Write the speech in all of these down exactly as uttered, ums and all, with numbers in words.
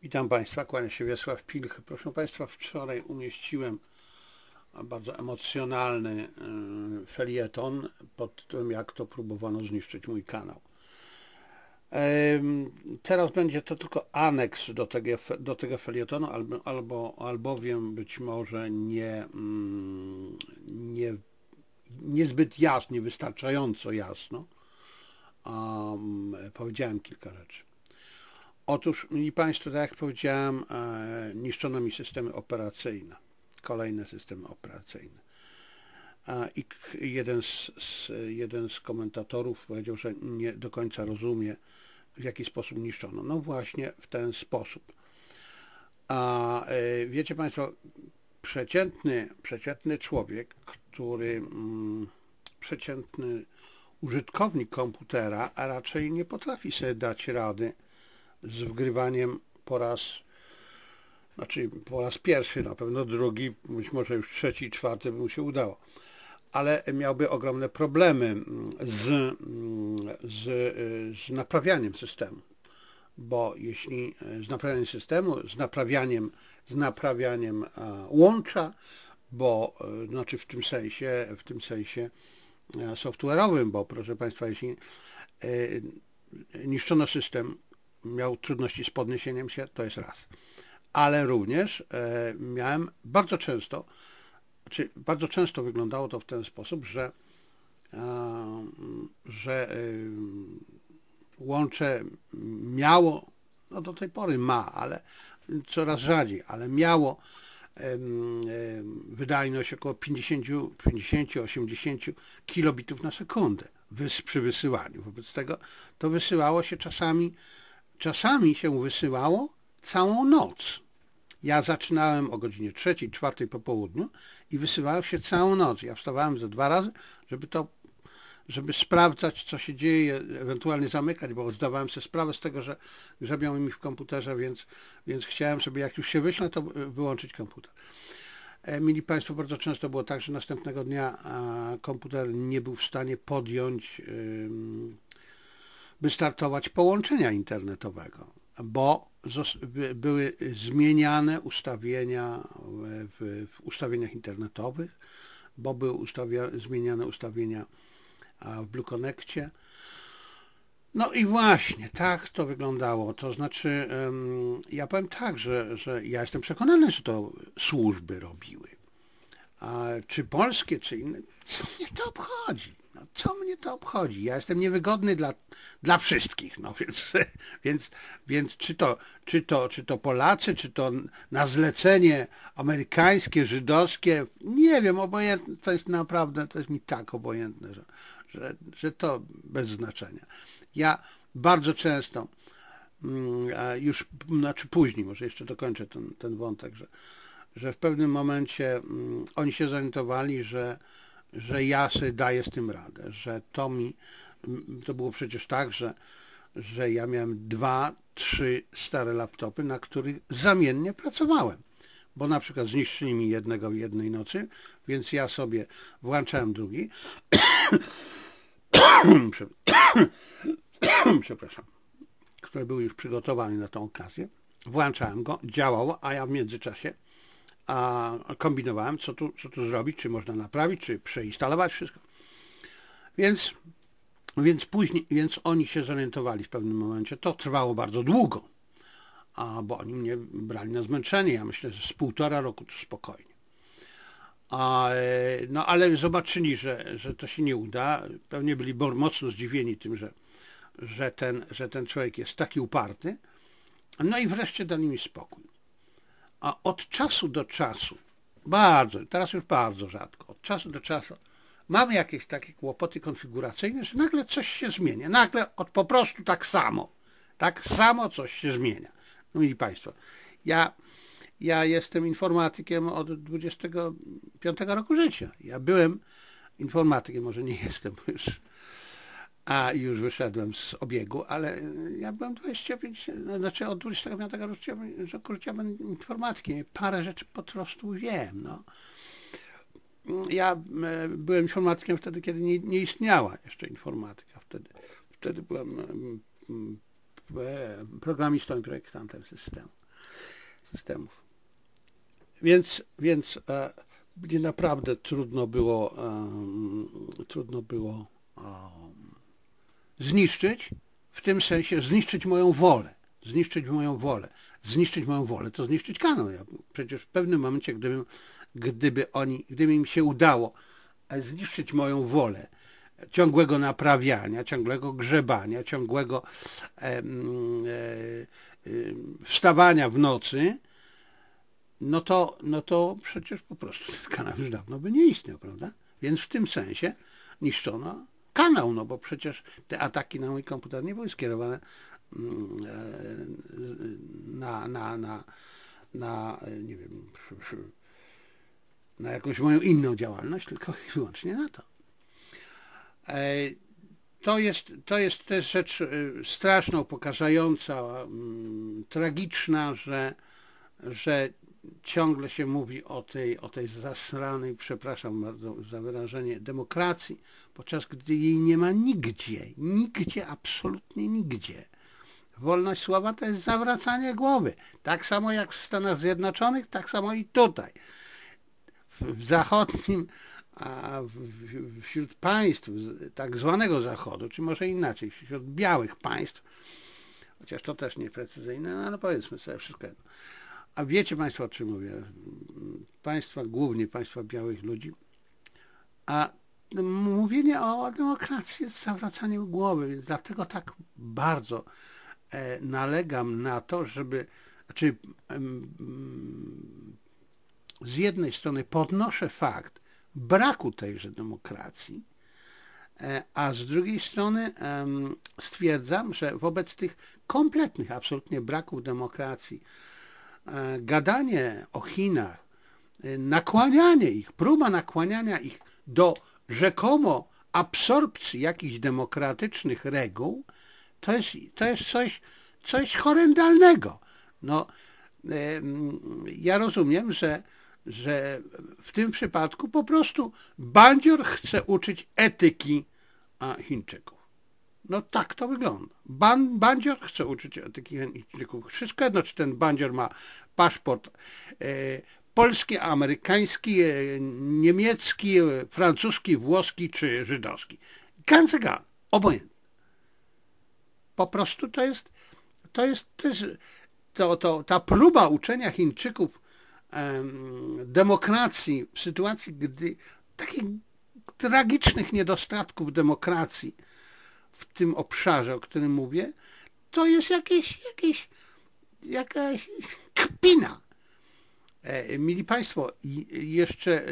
Witam Państwa, kłania się Wiesław Pilch. Proszę Państwa, wczoraj umieściłem bardzo emocjonalny felieton pod tytułem "Jak to próbowano zniszczyć mój kanał". Teraz będzie to tylko aneks do tego, do tego felietonu, albo, albo, albowiem być może nie, nie, niezbyt jasno, niewystarczająco jasno um, powiedziałem kilka rzeczy. Otóż, mili Państwo, tak jak powiedziałem, e, niszczono mi systemy operacyjne, kolejne systemy operacyjne. A, I jeden z, z, jeden z komentatorów powiedział, że nie do końca rozumie, w jaki sposób niszczono. No właśnie w ten sposób. A e, wiecie Państwo, przeciętny, przeciętny człowiek, który, mm, przeciętny użytkownik komputera, a raczej nie potrafi sobie dać rady z wgrywaniem po raz, znaczy po raz pierwszy, na pewno drugi, być może już trzeci, czwarty by mu się udało, ale miałby ogromne problemy z, z, z naprawianiem systemu, bo jeśli z naprawianiem systemu, z naprawianiem, z naprawianiem łącza, bo znaczy w tym sensie, w tym sensie software'owym, bo proszę Państwa, jeśli niszczono system, miał trudności z podniesieniem się, to jest raz. Ale również e, miałem bardzo często, czy bardzo często wyglądało to w ten sposób, że, e, że e, łącze miało, no do tej pory ma, ale coraz rzadziej, ale miało e, e, wydajność około pięćdziesiąt do osiemdziesięciu kilobitów na sekundę przy wysyłaniu. Wobec tego to wysyłało się czasami Czasami się wysyłało całą noc. Ja zaczynałem o godzinie trzeciej, czwartej po południu i wysyłało się całą noc. Ja wstawałem ze dwa razy, żeby to, żeby sprawdzać, co się dzieje, ewentualnie zamykać, bo zdawałem sobie sprawę z tego, że grzebią mi w komputerze, więc, więc chciałem sobie, jak już się wyślę, to wyłączyć komputer. Mili Państwo, bardzo często było tak, że następnego dnia komputer nie był w stanie podjąć wystartować połączenia internetowego, bo były zmieniane ustawienia w, w ustawieniach internetowych, bo były ustawia, zmieniane ustawienia w Blue Connectie. No i właśnie, tak to wyglądało. To znaczy, ja powiem tak, że, że ja jestem przekonany, że to służby robiły. A czy polskie, czy inne, co mnie to obchodzi? No, co mnie to obchodzi? Ja jestem niewygodny dla, dla wszystkich, no więc, więc, więc czy, to, czy, to, czy to Polacy, czy to na zlecenie amerykańskie, żydowskie, nie wiem, obojętne, to jest naprawdę, to jest mi tak obojętne, że, że, że to bez znaczenia. Ja bardzo często, już, znaczy później, może jeszcze dokończę ten, ten wątek, że, że w pewnym momencie um, oni się zorientowali, że, że ja sobie daję z tym radę, że to mi, to było przecież tak, że, że ja miałem dwa, trzy stare laptopy, na których zamiennie pracowałem, bo na przykład zniszczyli mi jednego w jednej nocy, więc ja sobie włączałem drugi, przepraszam, które były już przygotowane na tą okazję, włączałem go, działało, a ja w międzyczasie a kombinowałem, co tu, co tu zrobić, czy można naprawić, czy przeinstalować wszystko. Więc, więc później, więc oni się zorientowali w pewnym momencie. To trwało bardzo długo, a, bo oni mnie brali na zmęczenie. Ja myślę, że z półtora roku to spokojnie. A, no ale zobaczyli, że, że to się nie uda. Pewnie byli mocno zdziwieni tym, że, że, ten, że ten człowiek jest taki uparty. No i wreszcie dali mi spokój. A od czasu do czasu, bardzo, teraz już bardzo rzadko, od czasu do czasu mamy jakieś takie kłopoty konfiguracyjne, że nagle coś się zmienia. Nagle od, po prostu tak samo. Tak samo coś się zmienia. No mili Państwo, ja, ja jestem informatykiem od dwudziestego piątego roku życia. Ja byłem informatykiem, może nie jestem już, a już wyszedłem z obiegu, ale ja byłem dwadzieścia pięć, znaczy od dwudziestego piątego roku życia byłem informatykiem. Parę rzeczy po prostu wiem. No. Ja byłem informatykiem wtedy, kiedy nie, nie istniała jeszcze informatyka. Wtedy, wtedy byłem programistą i projektantem systemu. systemów. Więc, więc e, mnie naprawdę trudno było, e, trudno było e, zniszczyć, w tym sensie zniszczyć moją wolę, zniszczyć moją wolę, zniszczyć moją wolę, to zniszczyć kanon. Ja, przecież w pewnym momencie, gdybym, gdyby oni, gdyby im się udało zniszczyć moją wolę, ciągłego naprawiania, ciągłego grzebania, ciągłego e, e, e, wstawania w nocy, no to, no to przecież po prostu ten kanał już dawno by nie istniał, prawda? Więc w tym sensie niszczono kanał, no bo przecież te ataki na mój komputer nie były skierowane na, na, na, na nie wiem, na jakąś moją inną działalność, tylko wyłącznie na to. To jest, to jest też rzecz straszna, upokarzająca, tragiczna, że, że ciągle się mówi o tej, o tej zasranej, przepraszam bardzo za wyrażenie, demokracji, podczas gdy jej nie ma nigdzie, nigdzie, absolutnie nigdzie. Wolność słowa to jest zawracanie głowy. Tak samo jak w Stanach Zjednoczonych, tak samo i tutaj. W, w zachodnim, a w, wśród państw tak zwanego Zachodu, czy może inaczej, wśród białych państw, chociaż to też nieprecyzyjne, no ale powiedzmy sobie wszystko jedno. A wiecie Państwo, o czym mówię? Państwa, głównie państwa białych ludzi. A mówienie o demokracji jest zawracaniem głowy, więc dlatego tak bardzo e, nalegam na to, żeby, znaczy z jednej strony podnoszę fakt braku tejże demokracji, e, a z drugiej strony e, stwierdzam, że wobec tych kompletnych absolutnie braków demokracji, gadanie o Chinach, nakłanianie ich, próba nakłaniania ich do rzekomo absorpcji jakichś demokratycznych reguł, to jest, to jest coś, coś horrendalnego. No, ja rozumiem, że, że w tym przypadku po prostu bandzior chce uczyć etyki Chińczyków. No tak to wygląda. Ban, bandzior chce uczyć etyki Chińczyków. Wszystko jedno, czy ten bandzior ma paszport e, polski, amerykański, e, niemiecki, e, francuski, włoski czy żydowski. Ganz egal, obojętnie. Po prostu to jest, to jest też, to, to, ta próba uczenia Chińczyków e, demokracji w sytuacji, gdy takich tragicznych niedostatków demokracji w tym obszarze, o którym mówię, to jest jakieś, jakieś, jakaś kpina. E, mili Państwo, jeszcze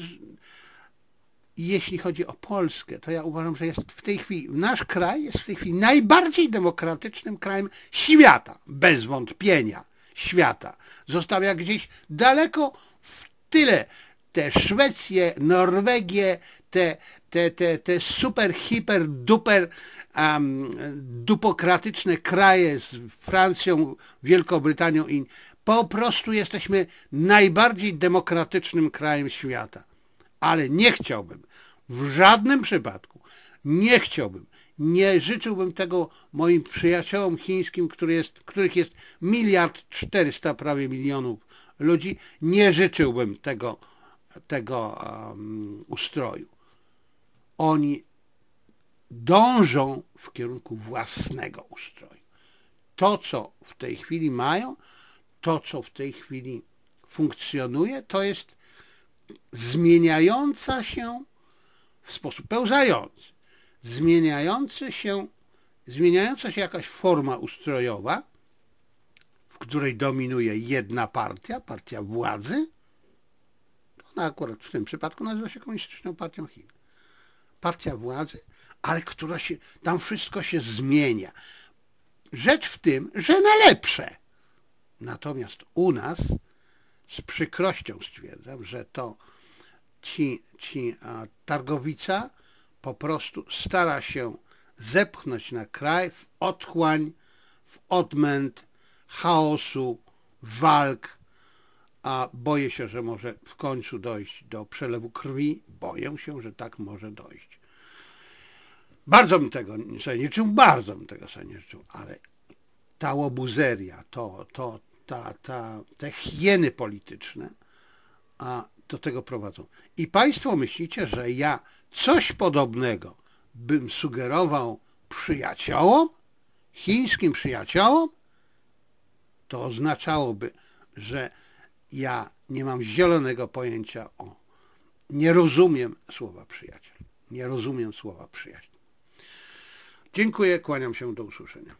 jeśli chodzi o Polskę, to ja uważam, że jest w tej chwili, nasz kraj jest w tej chwili najbardziej demokratycznym krajem świata, bez wątpienia świata. Zostawia gdzieś daleko w tyle te Szwecję, Norwegię, te, te, te, te super, hiper, duper um, dupokratyczne kraje z Francją, Wielkobrytanią i po prostu jesteśmy najbardziej demokratycznym krajem świata. Ale nie chciałbym, w żadnym przypadku, nie chciałbym, nie życzyłbym tego moim przyjaciołom chińskim, który jest, których jest miliard czterysta prawie milionów ludzi, nie życzyłbym tego tego um, ustroju. Oni dążą w kierunku własnego ustroju. To, co w tej chwili mają, to, co w tej chwili funkcjonuje, to jest zmieniająca się w sposób pełzający, zmieniający się, zmieniająca się jakaś forma ustrojowa, w której dominuje jedna partia, partia władzy. Ona akurat w tym przypadku nazywa się Komunistyczną Partią Chin. Partia władzy, ale która się, tam wszystko się zmienia. Rzecz w tym, że na lepsze. Natomiast u nas z przykrością stwierdzam, że to ci, ci a, Targowica po prostu stara się zepchnąć na kraj w otchłań, w odmęt chaosu, walk, a boję się, że może w końcu dojść do przelewu krwi. Boję się, że tak może dojść. Bardzo bym tego sobie nie życzył, bardzo bym tego sobie nie życzył, ale ta łobuzeria, to, to, ta, ta, te hieny polityczne a do tego prowadzą. I Państwo myślicie, że ja coś podobnego bym sugerował przyjaciołom, chińskim przyjaciołom? To oznaczałoby, że ja nie mam zielonego pojęcia o, nie rozumiem słowa przyjaciel. Nie rozumiem słowa przyjaźń. Dziękuję, kłaniam się, do usłyszenia.